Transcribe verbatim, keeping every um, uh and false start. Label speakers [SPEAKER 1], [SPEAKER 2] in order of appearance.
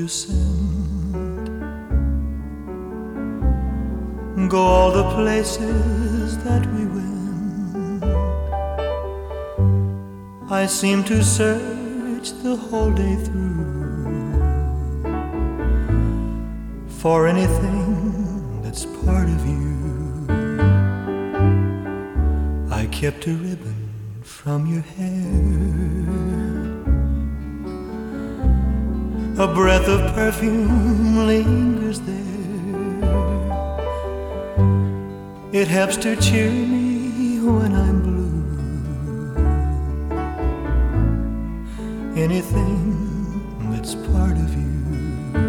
[SPEAKER 1] you send. Go all the places that we went. I seem to search the whole day through for anything that's part of you. I kept a ribbon from your hair, a breath of perfume lingers there. It helps to cheer me when I'm blue. Anything that's part of you.